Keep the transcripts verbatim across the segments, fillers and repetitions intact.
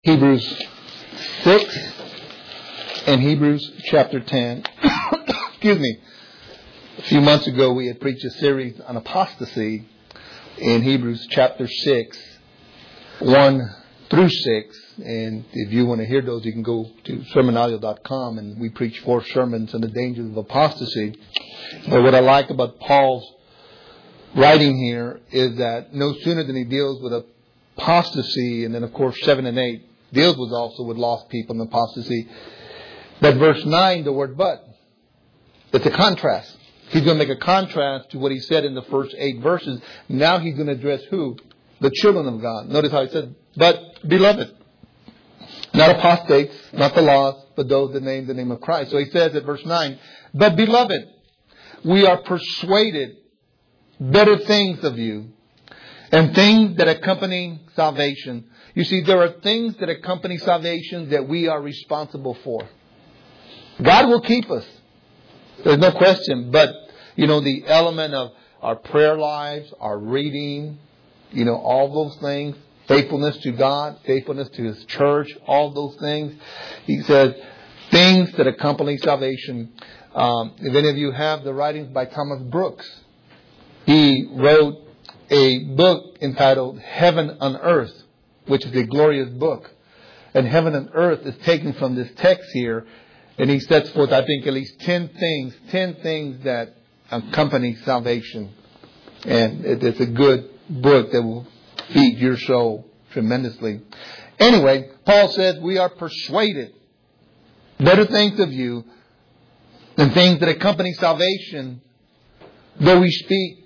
Hebrews six and Hebrews chapter ten. Excuse me. A few months ago we had preached a series on apostasy in Hebrews chapter six, one through six. And if you want to hear those, you can go to sermon audio dot com, and we preach four sermons on the dangers of apostasy. But what I like about Paul's writing here is that no sooner than he deals with apostasy, and then of course seven and eight deals with also with lost people and apostasy, but verse nine, the word but, it's a contrast. He's going to make a contrast to what he said in the first eight verses. Now he's going to address who? The children of God. Notice how he said, but beloved. Not apostates, not the lost, but those that name the name of Christ. So he says at verse nine, but beloved, we are persuaded better things of you, and things that accompany salvation. You see, there are things that accompany salvation that we are responsible for. God will keep us. There's no question. But, you know, the element of our prayer lives, our reading, you know, all those things, faithfulness to God, faithfulness to His church, all those things. He says, things that accompany salvation. Um, if any of you have the writings by Thomas Brooks, he wrote a book entitled Heaven on Earth, which is a glorious book. And Heaven and Earth is taken from this text here. And he sets forth, I think, at least ten things, ten things that accompany salvation. And it's a good book that will feed your soul tremendously. Anyway, Paul says we are persuaded better things of you than things that accompany salvation, though we speak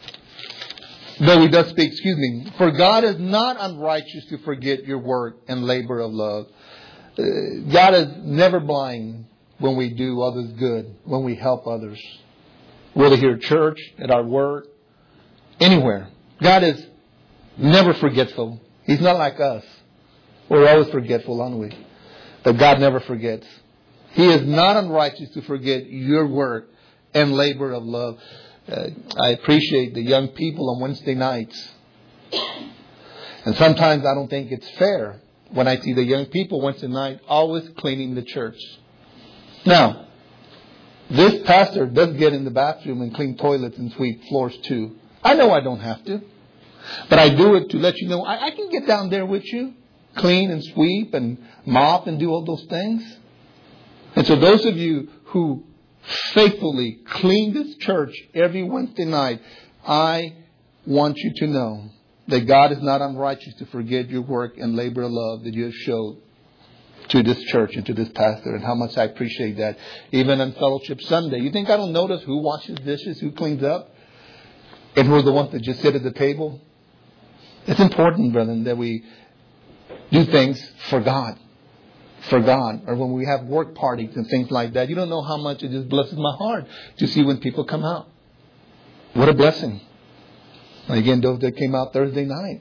Though we does speak, excuse me. For God is not unrighteous to forget your work and labor of love. Uh, God is never blind when we do others good, when we help others. Whether here at church, at our work, anywhere. God is never forgetful. He's not like us. We're always forgetful, aren't we? But God never forgets. He is not unrighteous to forget your work and labor of love. Uh, I appreciate the young people on Wednesday nights. And sometimes I don't think it's fair when I see the young people Wednesday night always cleaning the church. Now, this pastor does get in the bathroom and clean toilets and sweep floors too. I know I don't have to. But I do it to let you know I, I can get down there with you. Clean and sweep and mop and do all those things. And so those of you who faithfully clean this church every Wednesday night, I want you to know that God is not unrighteous to forget your work and labor of love that you have showed to this church and to this pastor, and how much I appreciate that. Even on Fellowship Sunday, you think I don't notice who washes dishes, who cleans up, and who are the ones that just sit at the table? It's important, brethren, that we do things for God. For God, or when we have work parties and things like that. You don't know how much it just blesses my heart to see when people come out. What a blessing. Again, those that came out Thursday night.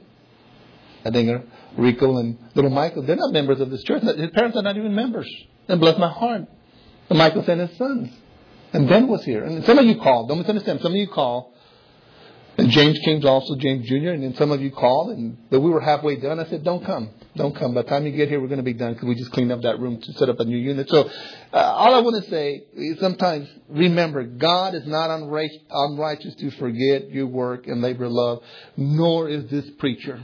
I think Rico and little Michael, they're not members of this church. His parents are not even members. And bless my heart. And Michael sent his sons. And Ben was here. And some of you called. Don't misunderstand. Some of you called. And James came also, James Junior And then some of you called. And but we were halfway done. I said, don't come. Don't come. By the time you get here, we're going to be done because we just cleaned up that room to set up a new unit. So uh, all I want to say is sometimes remember, God is not unrighteous, unrighteous to forget your work and labor of love, nor is this preacher.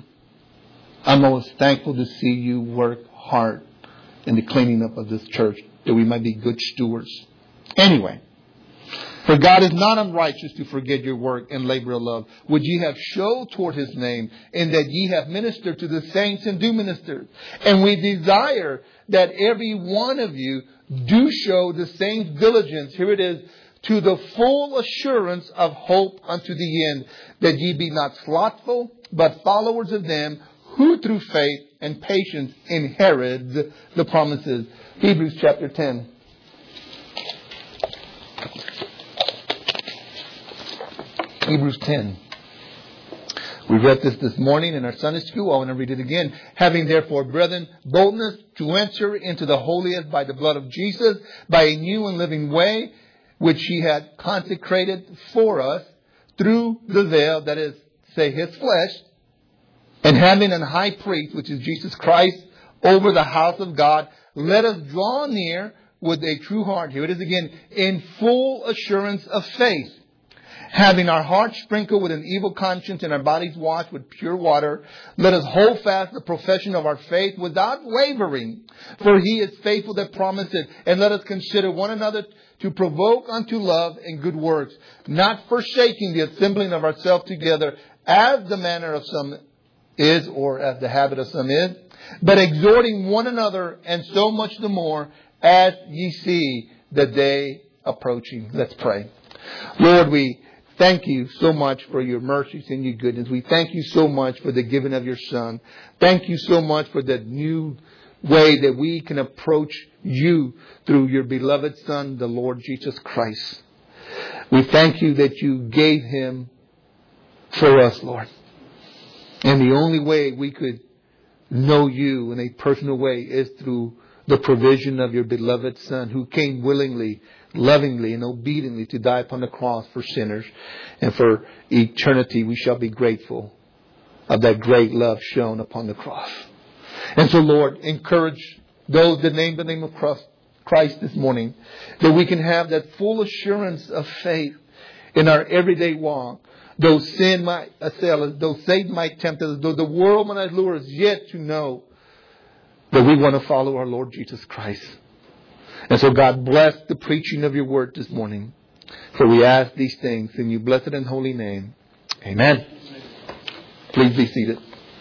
I'm always thankful to see you work hard in the cleaning up of this church, that we might be good stewards. Anyway. For God is not unrighteous to forget your work and labor of love, which ye have showed toward His name, and that ye have ministered to the saints and do minister. And we desire that every one of you do show the same diligence, here it is, to the full assurance of hope unto the end, that ye be not slothful, but followers of them who through faith and patience inherit the promises. Hebrews chapter ten. Hebrews ten. We read this this morning in our Sunday school. I want to read it again. Having therefore, brethren, boldness to enter into the holiest by the blood of Jesus, by a new and living way, which He had consecrated for us through the veil, that is, say, His flesh, and having an high priest, which is Jesus Christ, over the house of God. Let us draw near with a true heart. Here it is again. In full assurance of faith. Having our hearts sprinkled with an evil conscience and our bodies washed with pure water, let us hold fast the profession of our faith without wavering. For He is faithful that promised it. And let us consider one another to provoke unto love and good works, not forsaking the assembling of ourselves together, as the manner of some is, or as the habit of some is, but exhorting one another, and so much the more as ye see the day approaching. Let's pray. Lord, we thank you so much for your mercies and your goodness. We thank you so much for the giving of your Son. Thank you so much for the new way that we can approach you through your beloved Son, the Lord Jesus Christ. We thank you that you gave Him for us, Lord. And the only way we could know you in a personal way is through the provision of your beloved Son, who came willingly, lovingly, and obediently to die upon the cross for sinners. And for eternity we shall be grateful of that great love shown upon the cross. And so, Lord, encourage those that name the name of Christ this morning, that we can have that full assurance of faith in our everyday walk. Though sin might assail us, though Satan might tempt us, though the world might lure us, yet to know that we want to follow our Lord Jesus Christ. And so, God, bless the preaching of your word this morning. For we ask these things in your blessed and holy name. Amen. Please be seated.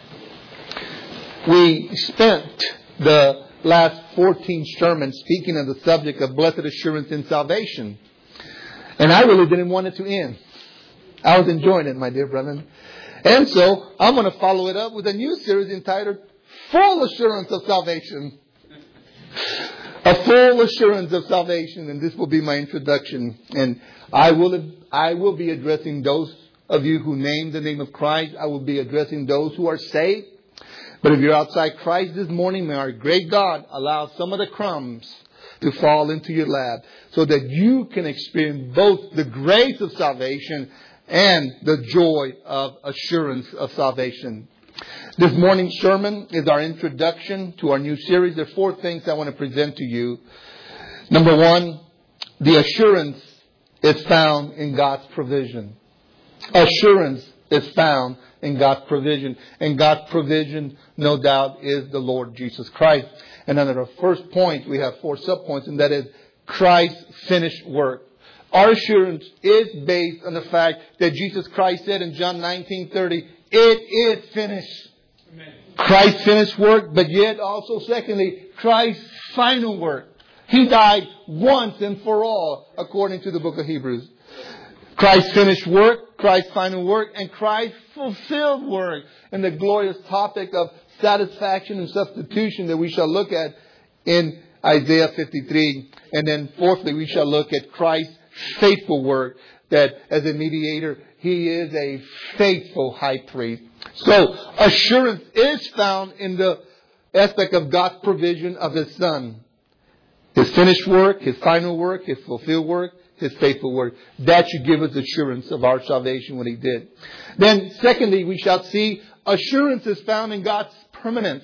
We spent the last fourteen sermons speaking of the subject of blessed assurance in salvation. And I really didn't want it to end. I was enjoying it, my dear brethren. And so I'm going to follow it up with a new series entitled Full Assurance of Salvation. A full assurance of salvation. And this will be my introduction. And I will, I will be addressing those of you who name the name of Christ. I will be addressing those who are saved. But if you're outside Christ this morning, may our great God allow some of the crumbs to fall into your lap so that you can experience both the grace of salvation and the joy of assurance of salvation. This morning's sermon is our introduction to our new series. There are four things I want to present to you. Number one, the assurance is found in God's provision. Assurance is found in God's provision. And God's provision, no doubt, is the Lord Jesus Christ. And under the first point, we have four subpoints, and that is Christ's finished work. Our assurance is based on the fact that Jesus Christ said in John nineteen thirty, it is finished. Amen. Christ's finished work, but yet also, secondly, Christ's final work. He died once and for all, according to the book of Hebrews. Christ's finished work, Christ's final work, and Christ's fulfilled work. And the glorious topic of satisfaction and substitution that we shall look at in Isaiah fifty-three. And then fourthly, we shall look at Christ's faithful work, that as a mediator, He is a faithful high priest. So, assurance is found in the aspect of God's provision of His Son. His finished work, His final work, His fulfilled work, His faithful work. That should give us assurance of our salvation, what He did. Then, secondly, we shall see assurance is found in God's permanence.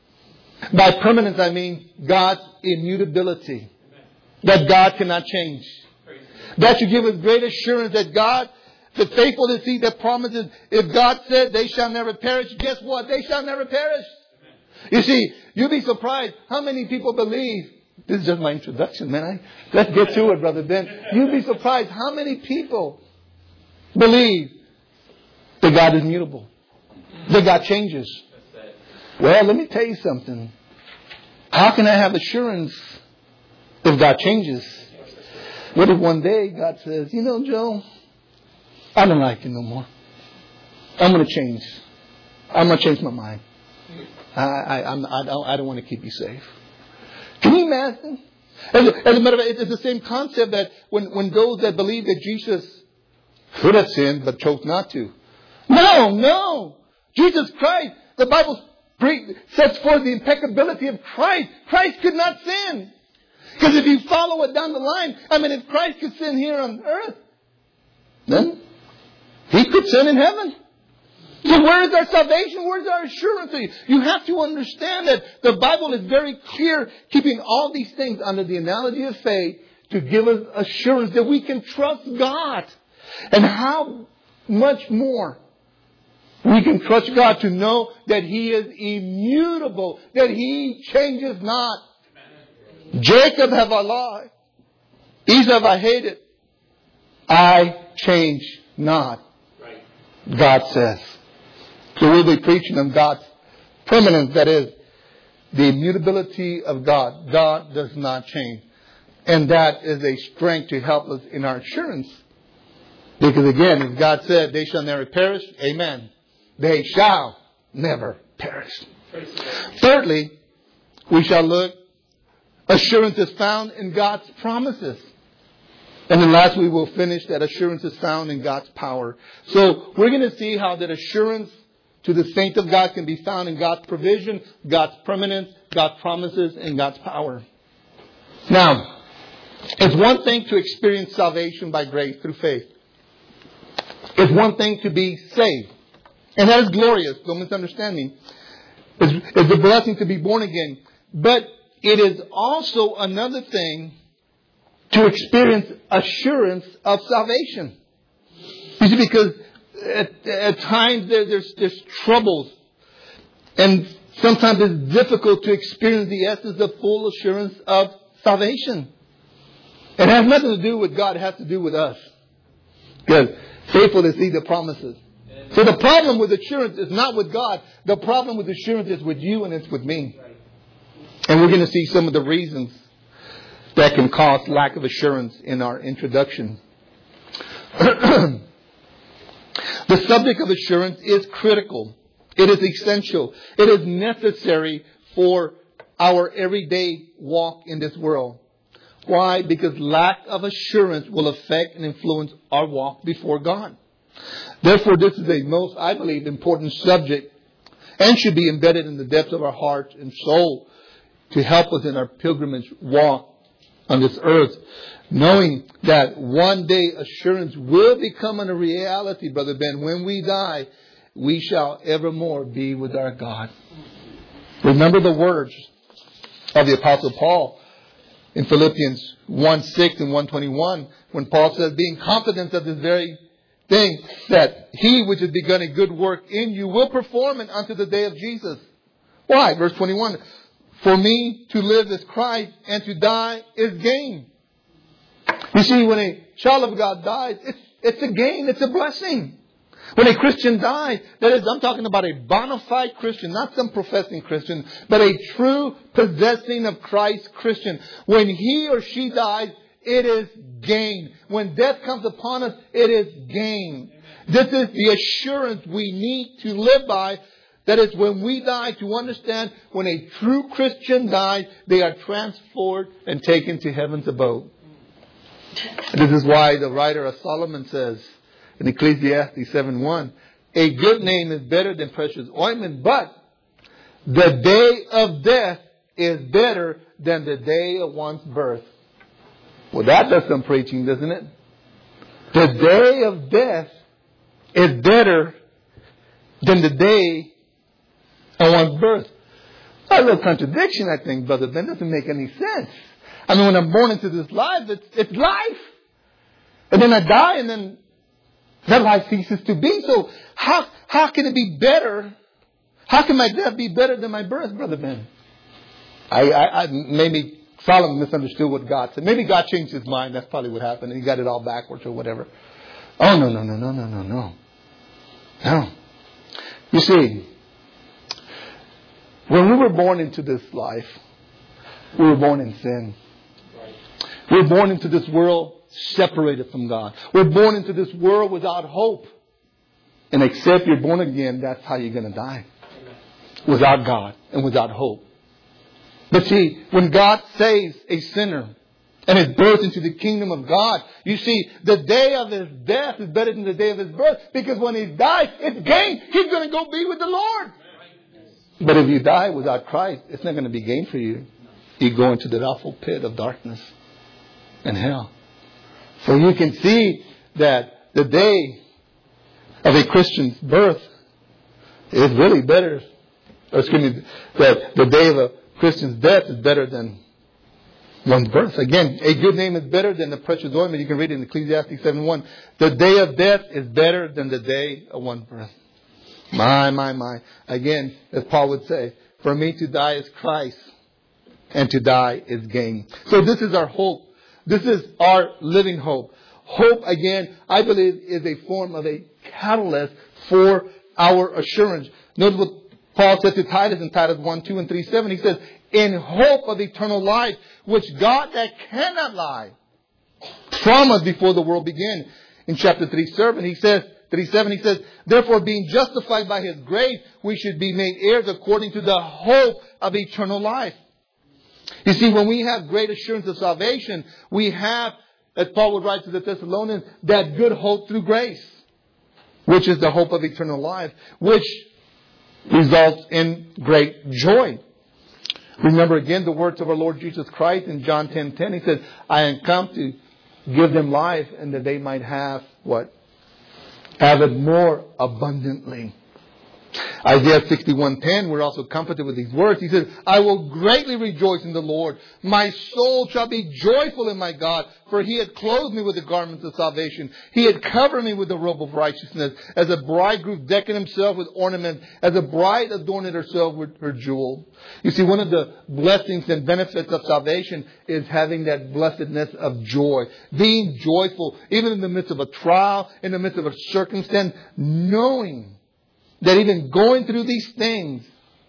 By permanence, I mean God's immutability. That God cannot change. That should give us great assurance that God, the faithful is He that promises. If God said they shall never perish, guess what? They shall never perish. You see, you'll be surprised how many people believe. This is just my introduction, man. I, let's get to it, Brother Ben. You'll be surprised how many people believe that God is mutable. That God changes. Well, let me tell you something. How can I have assurance if God changes? What if one day God says, you know, Joe, I don't like you no more. I'm going to change. I'm going to change my mind. I, I, I'm, I, don't, I don't want to keep you safe. Can you imagine? As a, as a matter of fact, it's the same concept that when, when those that believe that Jesus could have sinned but chose not to. No, no. Jesus Christ, the Bible sets forth the impeccability of Christ. Christ could not sin. Because if you follow it down the line, I mean, if Christ could sin here on earth, then He could sin in heaven. So where is our salvation? Where is our assurance? You have to understand that the Bible is very clear, keeping all these things under the analogy of faith to give us assurance that we can trust God. And how much more we can trust God to know that He is immutable, that He changes not. Jacob have I loved, Esau have I hated. I change not, God says. So we'll be preaching on God's permanence, that is, the immutability of God. God does not change. And that is a strength to help us in our assurance. Because again, as God said, they shall never perish. Amen. They shall never perish. Thirdly, we shall look, assurance is found in God's promises. And then last we will finish that assurance is found in God's power. So we're going to see how that assurance to the saints of God can be found in God's provision, God's permanence, God's promises, and God's power. Now, it's one thing to experience salvation by grace through faith. It's one thing to be saved. And that is glorious. Don't misunderstand me. It's, it's a blessing to be born again. But it is also another thing to experience assurance of salvation. You see, because at, at times there, there's, there's troubles. And sometimes it's difficult to experience the essence of full assurance of salvation. It has nothing to do with God. It has to do with us. Because faithful to see the promises. So the problem with assurance is not with God. The problem with assurance is with you and it's with me. And we're going to see some of the reasons that can cause lack of assurance in our introduction. The subject of assurance is critical. It is essential. It is necessary for our everyday walk in this world. Why? Because lack of assurance will affect and influence our walk before God. Therefore, this is a most, I believe, important subject and should be embedded in the depths of our heart and soul to help us in our pilgrimage walk on this earth, knowing that one day assurance will become a reality, Brother Ben. When we die, we shall evermore be with our God. Remember the words of the Apostle Paul in Philippians one six and one twenty-one, when Paul says, being confident of this very thing, that He which has begun a good work in you will perform it unto the day of Jesus. Why? Verse twenty-one. For me to live is Christ, and to die is gain. You see, when a child of God dies, it's, it's a gain, it's a blessing. When a Christian dies, that is, I'm talking about a bona fide Christian, not some professing Christian, but a true possessing of Christ Christian. When he or she dies, it is gain. When death comes upon us, it is gain. This is the assurance we need to live by. That is, when we die, to understand when a true Christian dies, they are transferred and taken to heaven's abode. This is why the writer of Solomon says in Ecclesiastes seven one, a good name is better than precious ointment, but the day of death is better than the day of one's birth. Well, that does some preaching, doesn't it? The day of death is better than the day of one's birth. That's a little contradiction, I think, Brother Ben. It doesn't make any sense. I mean, when I'm born into this life, it's, it's life. And then I die, and then that life ceases to be. So how how can it be better? How can my death be better than my birth, Brother Ben? I, I, I maybe Solomon misunderstood what God said. Maybe God changed his mind. That's probably what happened. And he got it all backwards or whatever. Oh, no, no, no, no, no, no, no. No. You see, when we were born into this life, we were born in sin. We were born into this world separated from God. We're born into this world without hope. And except you're born again, that's how you're going to die. Without God and without hope. But see, when God saves a sinner and is birthed into the kingdom of God, you see, the day of his death is better than the day of his birth. Because when he dies, it's gain. He's going to go be with the Lord. But if you die without Christ, it's not going to be gain for you. You go into the awful pit of darkness and hell. So you can see that the day of a Christian's birth It's really better, or excuse me, that the day of a Christian's death is better than one's birth. Again, a good name is better than the precious ointment. You can read it in Ecclesiastes seven one. The day of death is better than the day of one's birth. My, my, my. Again, as Paul would say, for me to die is Christ, and to die is gain. So this is our hope. This is our living hope. Hope, again, I believe, is a form of a catalyst for our assurance. Notice what Paul said to Titus in Titus one, two, and three, seven. He says, in hope of eternal life, which God that cannot lie promised before the world began. In chapter three, seven, he says, three, seven, he says, therefore being justified by His grace, we should be made heirs according to the hope of eternal life. You see, when we have great assurance of salvation, we have, as Paul would write to the Thessalonians, that good hope through grace, which is the hope of eternal life, which results in great joy. Remember again the words of our Lord Jesus Christ in John ten ten. He said, I am come to give them life and that they might have what? Have it more abundantly. Isaiah sixty-one ten, we're also comforted with these words. He says, I will greatly rejoice in the Lord. My soul shall be joyful in my God, for He had clothed me with the garments of salvation. He had covered me with the robe of righteousness, as a bridegroom decking himself with ornament, as a bride adorning herself with her jewel. You see, one of the blessings and benefits of salvation is having that blessedness of joy. Being joyful, even in the midst of a trial, in the midst of a circumstance, knowing that even going through these things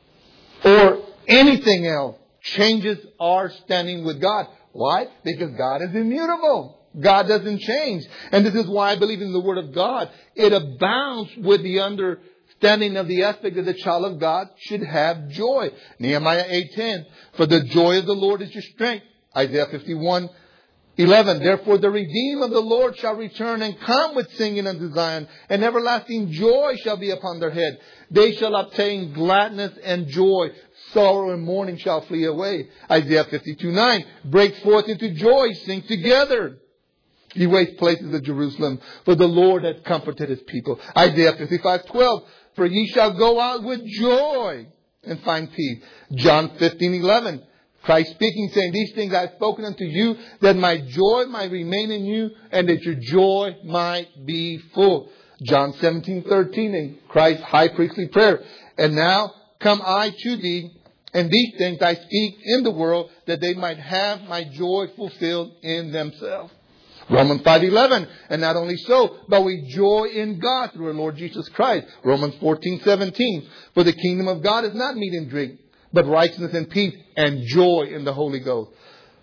or anything else changes our standing with God. Why? Because God is immutable. God doesn't change. And this is why I believe in the Word of God. It abounds with the understanding of the aspect that the child of God should have joy. Nehemiah eight ten. For the joy of the Lord is your strength. Isaiah fifty-one eleven. Therefore the redeemed of the Lord shall return and come with singing unto Zion, and everlasting joy shall be upon their head. They shall obtain gladness and joy. Sorrow and mourning shall flee away. Isaiah fifty-two nine. Break forth into joy, sing together, ye waste places of Jerusalem, for the Lord hath comforted His people. Isaiah fifty-five twelve. For ye shall go out with joy and find peace. John fifteen eleven. Christ speaking, saying, these things I have spoken unto you, that my joy might remain in you, and that your joy might be full. John seventeen thirteen, in Christ's high priestly prayer. And now come I to thee, and these things I speak in the world, that they might have my joy fulfilled in themselves. Romans five eleven, and not only so, but we joy in God through our Lord Jesus Christ. Romans fourteen seventeen, for the kingdom of God is not meat and drink, but righteousness and peace and joy in the Holy Ghost.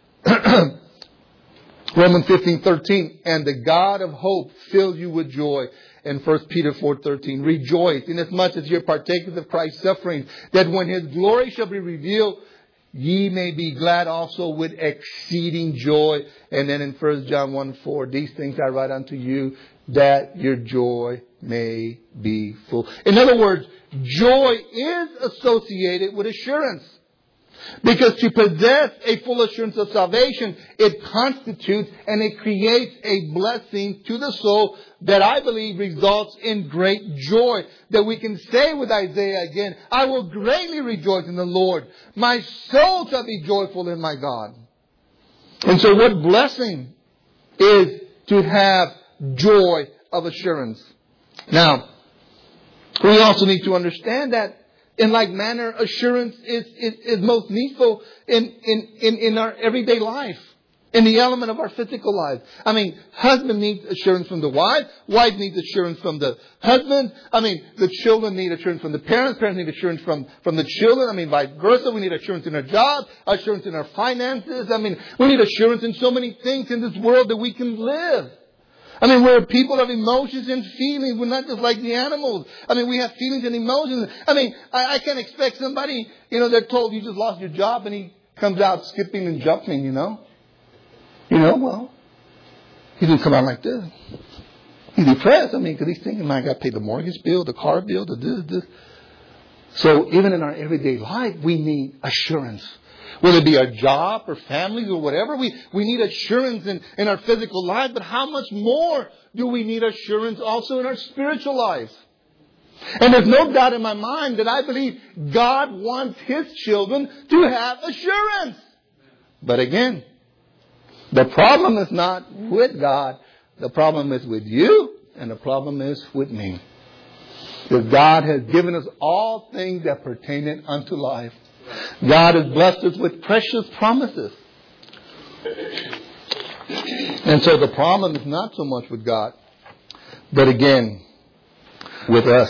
Romans fifteen thirteen, and the God of hope fill you with joy. And First Peter four thirteen, rejoice inasmuch as ye are partakers of Christ's sufferings, that when His glory shall be revealed, ye may be glad also with exceeding joy. And then in First John one four, these things I write unto you, that your joy may be full. In other words, joy is associated with assurance. Because to possess a full assurance of salvation, it constitutes and it creates a blessing to the soul that I believe results in great joy. That we can say with Isaiah again, I will greatly rejoice in the Lord. My soul shall be joyful in my God. And so what blessing is to have joy of assurance. Now, we also need to understand that in like manner, assurance is, is, is most needful in, in, in, in our everyday life, in the element of our physical life. I mean, husband needs assurance from the wife. Wife needs assurance from the husband. I mean, the children need assurance from the parents. Parents need assurance from, from the children. I mean, vice versa. We need assurance in our job, assurance in our finances. I mean, we need assurance in so many things in this world that we can live. I mean, we're people of emotions and feelings. We're not just like the animals. I mean, we have feelings and emotions. I mean, I, I can't expect somebody, you know, they're told you just lost your job and he comes out skipping and jumping, you know. You know, well, he didn't come out like this. He's depressed. I mean, because he's thinking, man, I got to pay the mortgage bill, the car bill, the this, this. So even in our everyday life, we need assurance. Whether it be our job or families or whatever, we, we need assurance in, in our physical life. But how much more do we need assurance also in our spiritual life? And there's no doubt in my mind that I believe God wants His children to have assurance. But again, the problem is not with God. The problem is with you, and the problem is with me. Because God has given us all things that pertain unto life. God has blessed us with precious promises. And so the problem is not so much with God, but again, with us.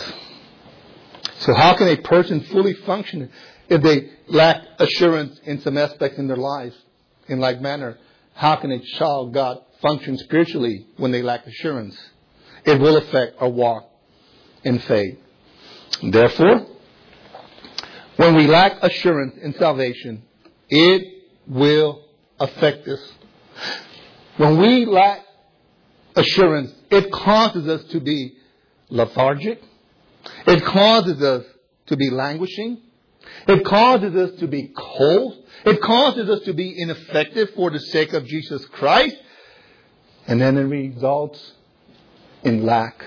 So how can a person fully function if they lack assurance in some aspects in their lives? In like manner, how can a child of God function spiritually when they lack assurance? It will affect our walk in faith. Therefore, when we lack assurance in salvation, it will affect us. When we lack assurance, it causes us to be lethargic. It causes us to be languishing. It causes us to be cold. It causes us to be ineffective for the sake of Jesus Christ. And then it results in lack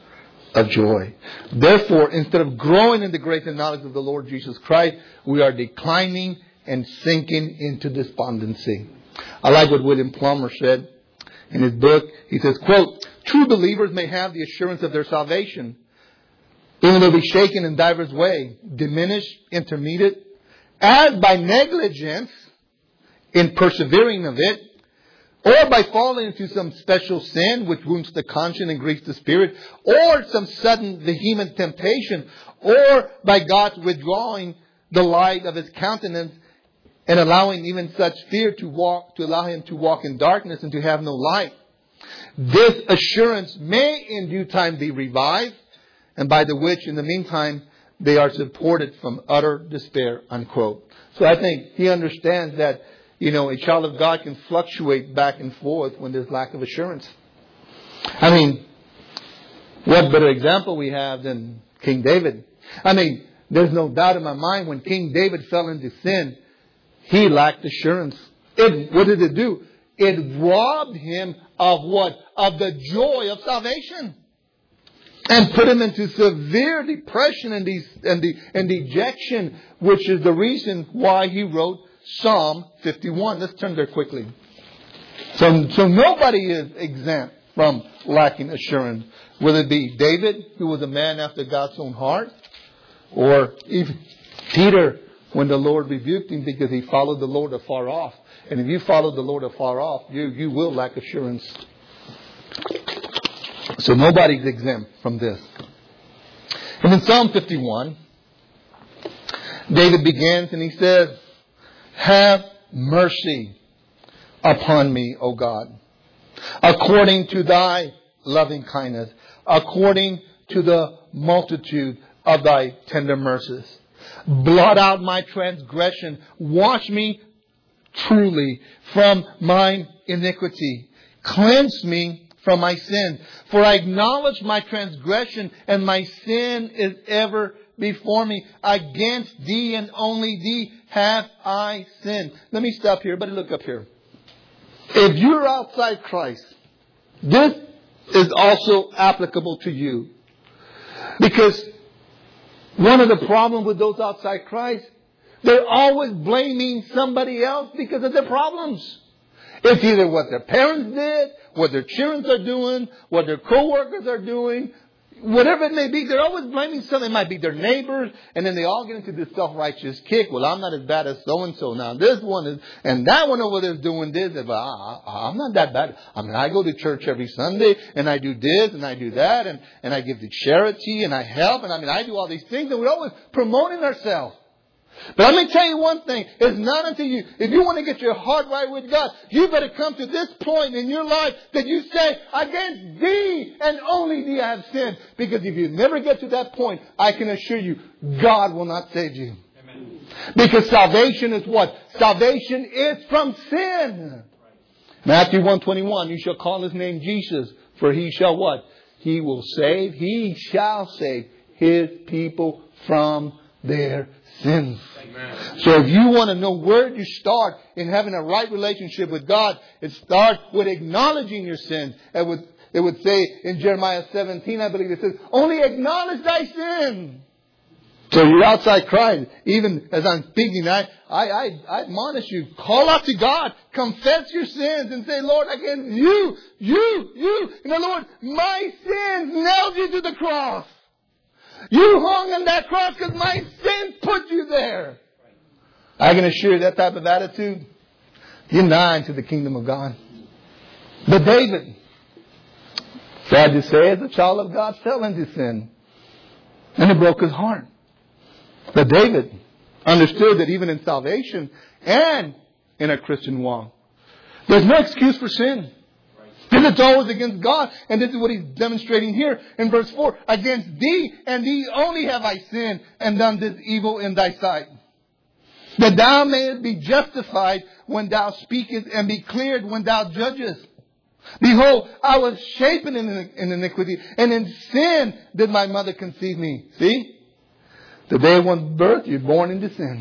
of joy. Therefore, instead of growing in the grace and knowledge of the Lord Jesus Christ, we are declining and sinking into despondency. I like what William Plummer said in his book. He says, quote, "True believers may have the assurance of their salvation, even though be shaken in divers ways, diminished, intermediate, as by negligence in persevering of it, or by falling into some special sin which wounds the conscience and grieves the spirit, or some sudden vehement temptation, or by God's withdrawing the light of His countenance and allowing even such fear to walk, to allow him to walk in darkness and to have no light. This assurance may in due time be revived, and by the which in the meantime they are supported from utter despair," unquote. So I think he understands that, you know, a child of God can fluctuate back and forth when there's lack of assurance. I mean, what better example we have than King David? I mean, there's no doubt in my mind when King David fell into sin, he lacked assurance. It, what did it do? It robbed him of what? Of the joy of salvation. And put him into severe depression and, de- and, de- and dejection, which is the reason why he wrote Psalm fifty-one. Let's turn there quickly. So, so nobody is exempt from lacking assurance. Whether it be David, who was a man after God's own heart, or even Peter, when the Lord rebuked him because he followed the Lord afar off. And if you follow the Lord afar off, you, you will lack assurance. So nobody's exempt from this. And in Psalm fifty-one, David begins and he says, "Have mercy upon me, O God, according to thy loving kindness, according to the multitude of thy tender mercies. Blot out my transgression. Wash me truly from mine iniquity. Cleanse me from my sin. For I acknowledge my transgression, and my sin is ever before me. Against thee and only thee have I sinned." Let me stop here. Everybody look up here. If you're outside Christ, this is also applicable to you. Because one of the problems with those outside Christ, they're always blaming somebody else because of their problems. It's either what their parents did, what their children are doing, what their co-workers are doing, whatever it may be. They're always blaming something. It might be their neighbors, and then they all get into this self-righteous kick. Well, I'm not as bad as so-and-so. Now, this one is, and that one over there is doing this. But I, I'm not that bad. I mean, I go to church every Sunday, and I do this, and I do that, and, and I give to charity, and I help, and I mean, I do all these things, and we're always promoting ourselves. But let me tell you one thing. It's not until you, if you want to get your heart right with God, you better come to this point in your life that you say, against thee and only thee I have sinned. Because if you never get to that point, I can assure you, God will not save you. Amen. Because salvation is what? Salvation is from sin. Matthew one twenty-one, you shall call his name Jesus, for he shall what? He will save, he shall save his people from their sins. Amen. So if you want to know where you start in having a right relationship with God, it starts with acknowledging your sins and with it would say in Jeremiah seventeen, I believe it says, only acknowledge thy sin. So you're outside crying. Even as I'm speaking, I, I, I, I admonish you. Call out to God. Confess your sins and say, Lord, again, you, you, you. In other words, my sins nailed you to the cross. You hung on that cross because my sins put you there. I can assure you that type of attitude, you're nigh to the kingdom of God. But David, sad to say, as a child of God, fell into sin. And it broke his heart. But David understood that even in salvation and in a Christian walk, there's no excuse for sin. Because it's always against God. And this is what he's demonstrating here in verse four. Against thee and thee only have I sinned and done this evil in thy sight. That thou mayest be justified when thou speakest and be cleared when thou judgest. Behold, I was shapen in, in iniquity, and in sin did my mother conceive me. See? The day of one's birth, you're born into sin.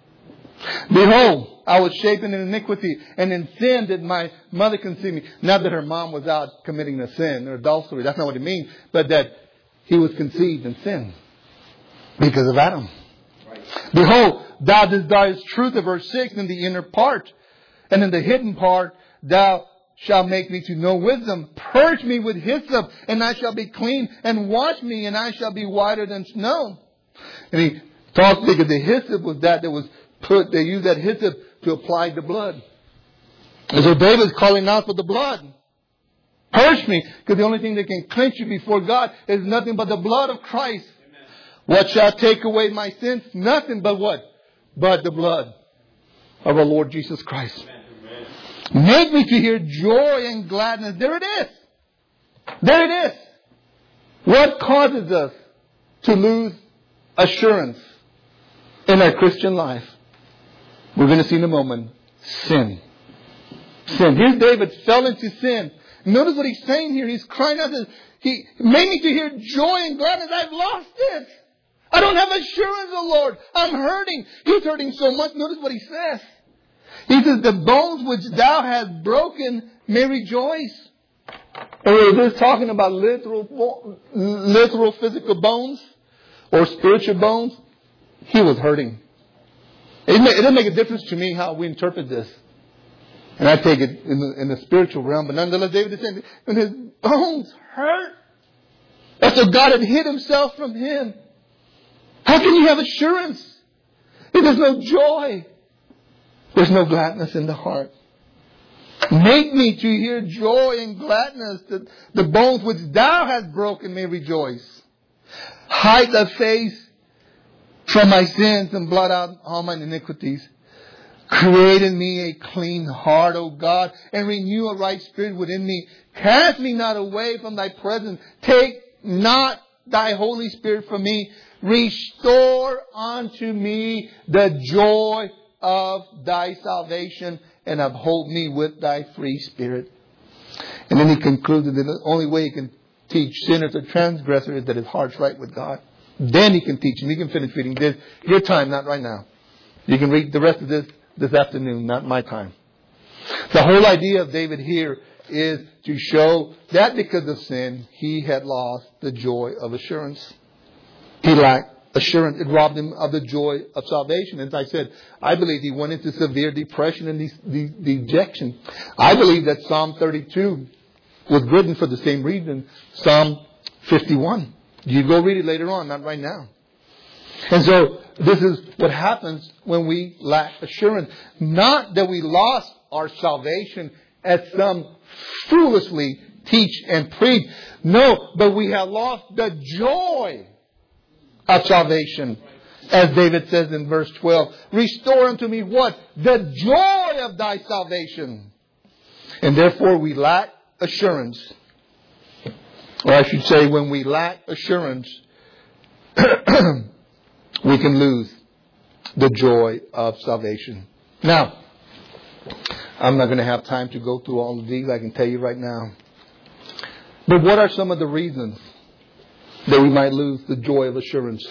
Behold, I was shapen in iniquity, and in sin did my mother conceive me. Not that her mom was out committing a sin or adultery. That's not what it means. But that he was conceived in sin because of Adam. Right. Behold, thou desirest truth of verse six in the inner part, and in the hidden part thou shalt make me to know wisdom. Purge me with hyssop, and I shall be clean, and wash me, and I shall be whiter than snow. And he talked because the hyssop was that that was put, they used that hyssop to apply the blood. And so David's calling out for the blood. Purge me, because the only thing that can cleanse you before God is nothing but the blood of Christ. Amen. What shall take away my sins? Nothing but what? But the blood of our Lord Jesus Christ. Amen. Make me to hear joy and gladness. There it is. There it is. What causes us to lose assurance in our Christian life? We're going to see in a moment. Sin. Sin. Here's David fell into sin. Notice what he's saying here. He's crying out. He made me to hear joy and gladness. I've lost it. I don't have assurance, O Lord. I'm hurting. He's hurting so much. Notice what he says. He says, the bones which thou hast broken may rejoice. Or is this talking about literal, literal physical bones or spiritual bones? He was hurting. It doesn't make a difference to me how we interpret this. And I take it in the, in the spiritual realm. But nonetheless, David is saying, when his bones hurt, that's so God had hid himself from him. How can you have assurance if there's no joy? There's no gladness in the heart. Make me to hear joy and gladness, that the bones which thou hast broken may rejoice. Hide thy face from my sins and blot out all my iniquities. Create in me a clean heart, O God, and renew a right spirit within me. Cast me not away from thy presence. Take not thy Holy Spirit from me. Restore unto me the joy of thy salvation, and uphold me with thy free spirit. And then he concluded that the only way he can teach sinners or transgressors is that his heart's right with God. Then he can teach him. He can finish reading this. Your time, not right now. You can read the rest of this this afternoon, not my time. The whole idea of David here is to show that because of sin, he had lost the joy of assurance. He lacked assurance. It robbed him of the joy of salvation. As I said, I believe he went into severe depression and de- de- dejection. I believe that Psalm thirty-two was written for the same reason. Psalm fifty-one. You go read it later on, not right now. And so this is what happens when we lack assurance. Not that we lost our salvation as some foolishly teach and preach. No, but we have lost the joy of salvation. As David says in verse twelve, restore unto me what? The joy of thy salvation. And therefore we lack assurance. Or I should say, when we lack assurance, we can lose the joy of salvation. Now, I'm not going to have time to go through all of these, I can tell you right now. But what are some of the reasons that we might lose the joy of assurance?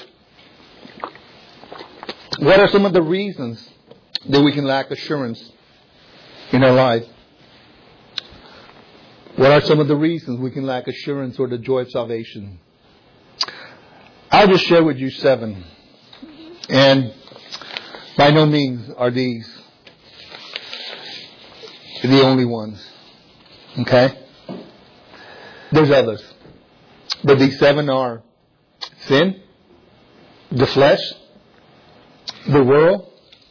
What are some of the reasons that we can lack assurance in our life? What are some of the reasons we can lack assurance or the joy of salvation? I'll just share with you seven. And by no means are these the only ones. Okay? There's others. But these seven are sin, the flesh, the world,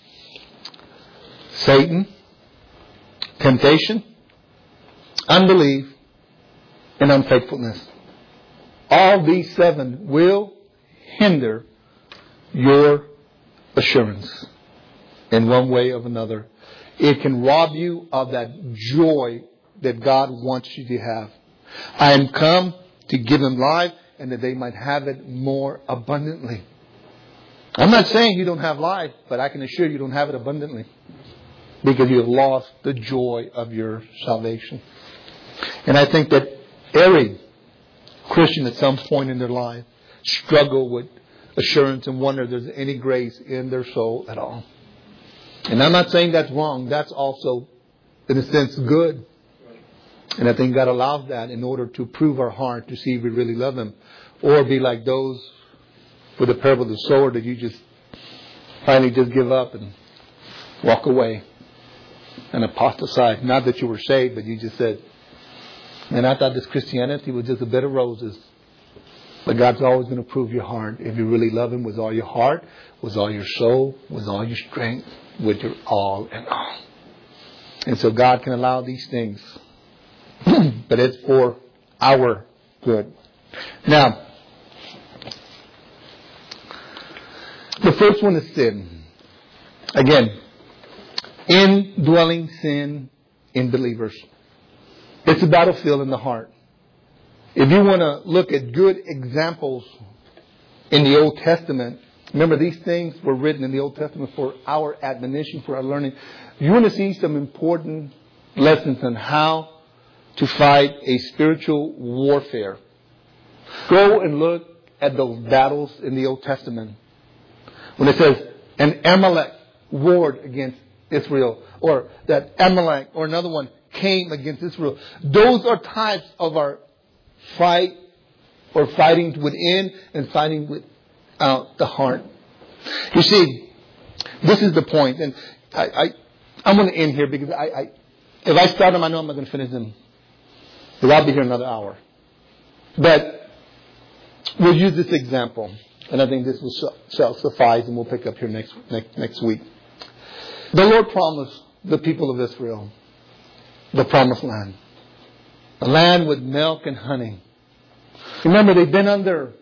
Satan, temptation, unbelief, and unfaithfulness. All these seven will hinder your assurance in one way or another. It can rob you of that joy that God wants you to have. I am come to give them life and that they might have it more abundantly. I'm not saying you don't have life, but I can assure you don't have it abundantly because you have lost the joy of your salvation. And I think that every Christian at some point in their life struggle with assurance and wonder if there's any grace in their soul at all. And I'm not saying that's wrong. That's also, in a sense, good. And I think God allows that in order to prove our heart to see if we really love Him. Or be like those with the parable of the sower that you just finally just give up and walk away and apostatize. Not that you were saved, but you just said, and I thought this Christianity was just a bed of roses. But God's always going to prove your heart. If you really love Him with all your heart, with all your soul, with all your strength, with your all and all. And so God can allow these things. But it's for our good. Now, the first one is sin. Again, indwelling sin in believers. It's a battlefield in the heart. If you want to look at good examples in the Old Testament, remember these things were written in the Old Testament for our admonition, for our learning. You want to see some important lessons on how to fight a spiritual warfare. Go and look at those battles in the Old Testament. When it says, an Amalek warred against Israel, or that Amalek, or another one, came against Israel. Those are types of our fight, or fighting within and fighting without the heart. You see, this is the point, and I, I, I'm going to end here because I, I, if I start them, I know I'm not going to finish them. Because I'll be here another hour. But we'll use this example, and I think this will shall suffice, and we'll pick up here next, next next week. The Lord promised the people of Israel the promised land, a land with milk and honey. Remember, they've been under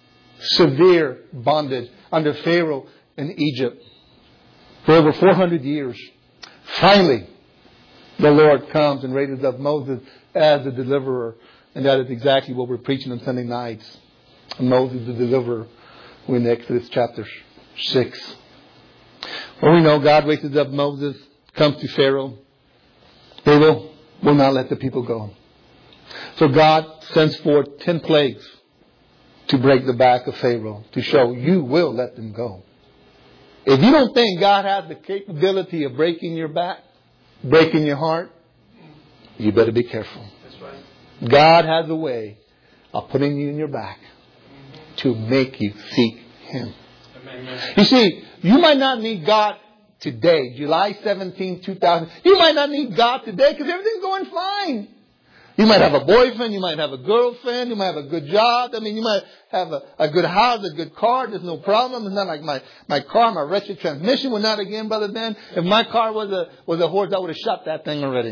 severe bondage under Pharaoh in Egypt for over four hundred years. Finally, the Lord comes and raises up Moses as the deliverer. And that is exactly what we're preaching on Sunday nights. Moses the deliverer in Exodus chapter six. Well, we know God raises up Moses, comes to Pharaoh. Pharaoh will not let the people go. So God sends forth ten plagues to break the back of Pharaoh, to show you will let them go. If you don't think God has the capability of breaking your back, breaking your heart, you better be careful. That's right. God has a way of putting you in your back to make you seek Him. Amen. You see, you might not need God today, July seventeenth, two thousand. You might not need God today because everything's going fine. You might have a boyfriend, you might have a girlfriend, you might have a good job. I mean, you might have a, a good house, a good car. There's no problem. It's not like my, my car, my wretched transmission was not again, Brother Ben. If my car was a was a horse, I would have shot that thing already.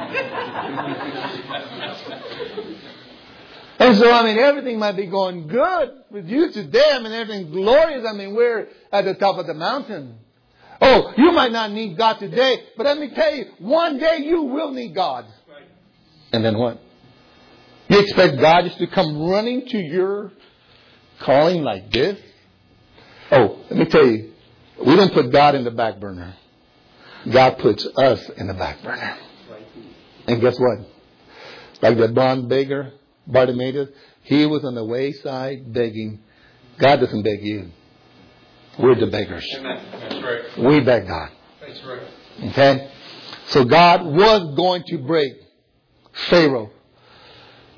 And so, I mean, everything might be going good with you today. I mean, everything's glorious. I mean, we're at the top of the mountain. Oh, you might not need God today, but let me tell you, one day you will need God. And then what? You expect God just to come running to your calling like this? Oh, let me tell you, we don't put God in the back burner. God puts us in the back burner. And guess what? Like that blind beggar, Bartimaeus, he was on the wayside begging. God doesn't beg you. We're the beggars. Amen. That's right. We beg God. That's right. Okay? So God was going to break Pharaoh.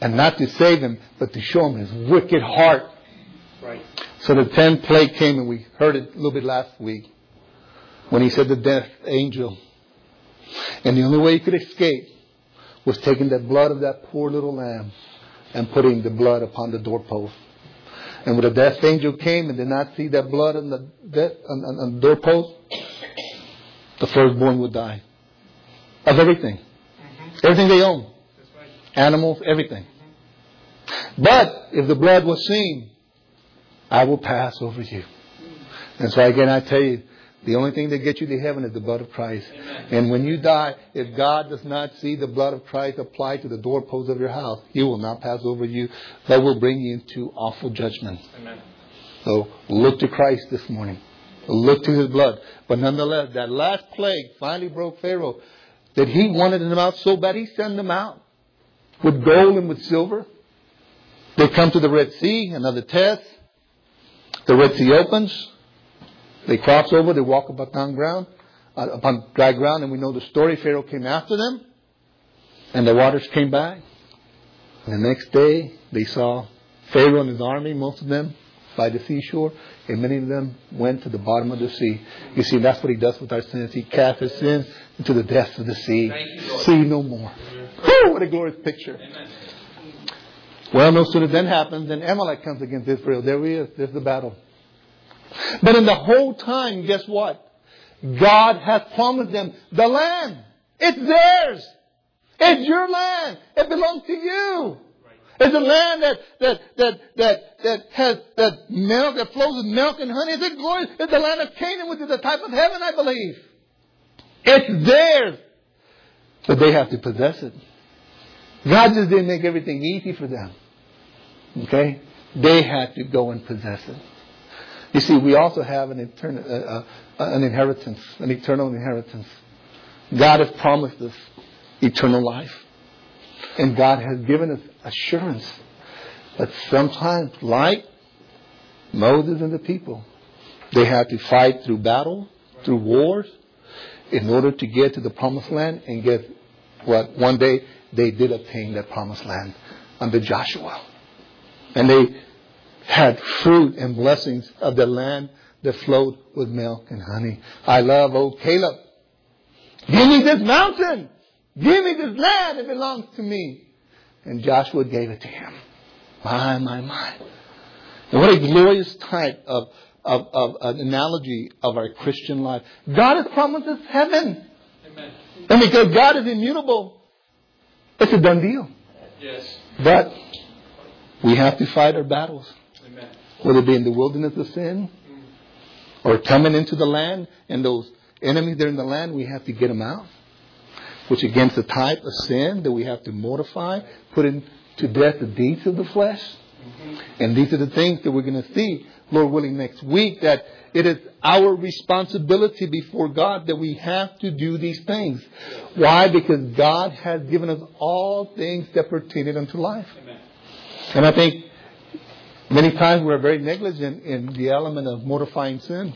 And not to save him, but to show him his wicked heart. Right. So the tenth plague came, and we heard it a little bit last week when he said the death angel. And the only way he could escape was taking the blood of that poor little lamb and putting the blood upon the doorpost. And when the death angel came and did not see that blood on the, death, on, on, on the doorpost, the firstborn would die. Of everything. Mm-hmm. Everything they own. That's right. Animals, everything. Mm-hmm. But if the blood was seen, I will pass over you. Mm-hmm. And so again, I tell you, the only thing that gets you to heaven is the blood of Christ. Amen. And when you die, if God does not see the blood of Christ applied to the doorpost of your house, He will not pass over you. That will bring you into awful judgment. Amen. So look to Christ this morning. Look to His blood. But nonetheless, that last plague finally broke Pharaoh. That he wanted them out so bad, he sent them out with gold and with silver. They come to the Red Sea, another test. The Red Sea opens. They cross over, they walk upon ground, uh, upon dry ground, and we know the story. Pharaoh came after them, and the waters came back. And the next day, they saw Pharaoh and his army, most of them, by the seashore, and many of them went to the bottom of the sea. You see, that's what He does with our sins. He casts our sins into the depths of the sea. See no more. Woo, what a glorious picture. Amen. Well, no sooner than happens, then Amalek comes against Israel. There he is. There's the battle. But in the whole time, guess what? God has promised them the land. It's theirs. It's your land. It belongs to you. It's a land that that that that that has that milk that flows with milk and honey. It's glorious. It's the land of Canaan, which is the type of heaven, I believe. It's theirs, but they have to possess it. God just didn't make everything easy for them. Okay, they had to go and possess it. You see, we also have an eternal, uh, uh, an inheritance, an eternal inheritance. God has promised us eternal life. And God has given us assurance. But sometimes, like Moses and the people, they had to fight through battle, through wars, in order to get to the promised land. And get what? One day, they did obtain that promised land under Joshua. And they had fruit and blessings of the land that flowed with milk and honey. I love old Caleb. Give me this mountain. Give me this land. It belongs to me. And Joshua gave it to him. My, my, my. And what a glorious type of, of, of an analogy of our Christian life. God has promised us heaven. Amen. And because God is immutable, it's a done deal. Yes. But we have to fight our battles. Amen. Whether it be in the wilderness of sin or coming into the land, and those enemies that are in the land, we have to get them out. Which against the type of sin that we have to mortify, put into death the deeds of the flesh. Mm-hmm. And these are the things that we're going to see, Lord willing, next week, that it is our responsibility before God that we have to do these things. Why? Because God has given us all things that pertain unto life. Amen. And I think many times we're very negligent in the element of mortifying sin.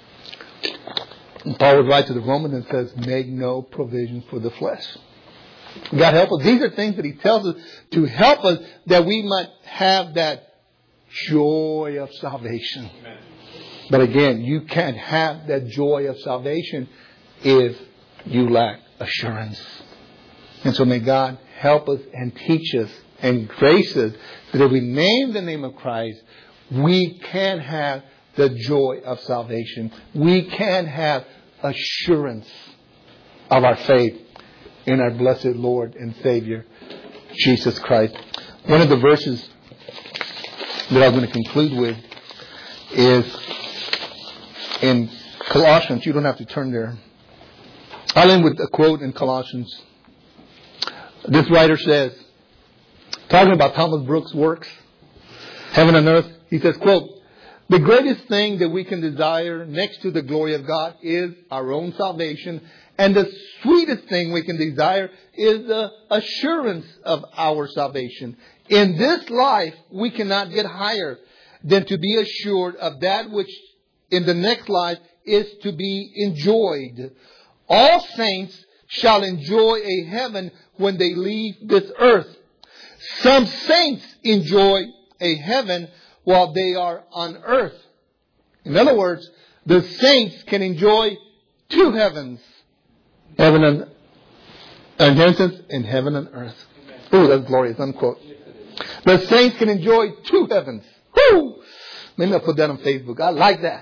And Paul would write to the Romans and says, make no provision for the flesh. God help us. These are things that He tells us to help us that we might have that joy of salvation. Amen. But again, you can't have that joy of salvation if you lack assurance. And so may God help us and teach us and grace us that if we name the name of Christ, we can have the joy of salvation. We can have assurance of our faith in our blessed Lord and Savior, Jesus Christ. One of the verses that I'm going to conclude with is in Colossians. You don't have to turn there. I'll end with a quote in Colossians. This writer says, talking about Thomas Brooks' works, Heaven and Earth, he says, quote, the greatest thing that we can desire next to the glory of God is our own salvation. And the sweetest thing we can desire is the assurance of our salvation. In this life, we cannot get higher than to be assured of that which in the next life is to be enjoyed. All saints shall enjoy a heaven when they leave this earth. Some saints enjoy a heaven while they are on earth. In other words, the saints can enjoy two heavens. Heaven and inheritance in heaven and earth. Oh, that's glorious. Unquote. The saints can enjoy two heavens. Woo! Maybe I'll put that on Facebook. I like that.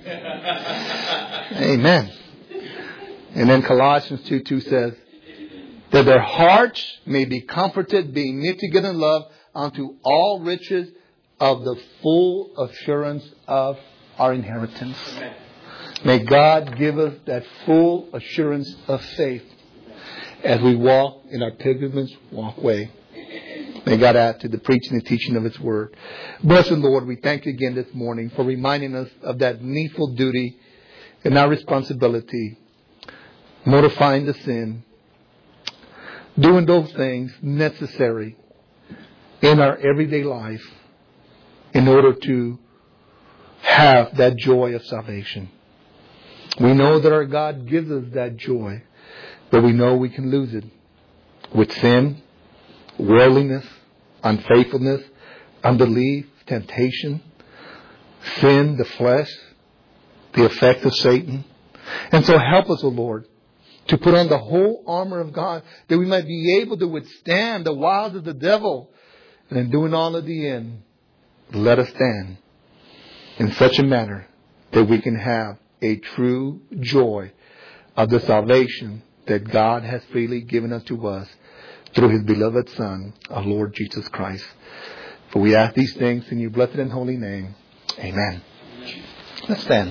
Amen. And then Colossians two two says, that their hearts may be comforted, being knit together in love, unto all riches of the full assurance of our inheritance. Amen. May God give us that full assurance of faith as we walk in our pilgrimage walkway. May God add to the preaching and teaching of His Word. Blessed Lord, we thank you again this morning for reminding us of that needful duty and our responsibility, mortifying the sin, doing those things necessary in our everyday life in order to have that joy of salvation. We know that our God gives us that joy, but we know we can lose it with sin, worldliness, unfaithfulness, unbelief, temptation, sin, the flesh, the effect of Satan. And so help us, O Lord, to put on the whole armor of God, that we might be able to withstand the wiles of the devil. And in doing all of the end, let us stand in such a manner that we can have a true joy of the salvation that God has freely given unto us through His beloved Son, our Lord Jesus Christ. For we ask these things in your blessed and holy name. Amen. Let's stand.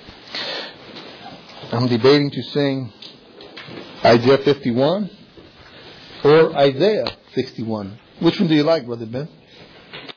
I'm debating to sing Isaiah fifty-one or Isaiah sixty-one. Which one do you like, Brother Ben?